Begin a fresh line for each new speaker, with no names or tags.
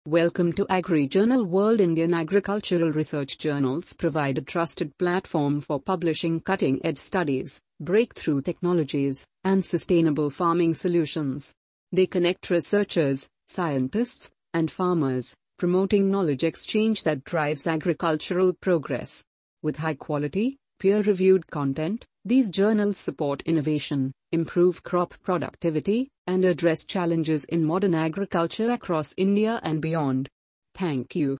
Welcome to AgriJournal World. Indian agricultural research journals provide a trusted platform for publishing cutting-edge studies, breakthrough technologies, and sustainable farming solutions. They connect researchers, scientists, and farmers, promoting knowledge exchange that drives agricultural progress. With high-quality, peer-reviewed content, these journals support innovation, improve crop productivity, and address challenges in modern agriculture across India and beyond. Thank you.